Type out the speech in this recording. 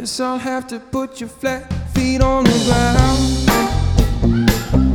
Guess I'll have to put your flat feet on the ground.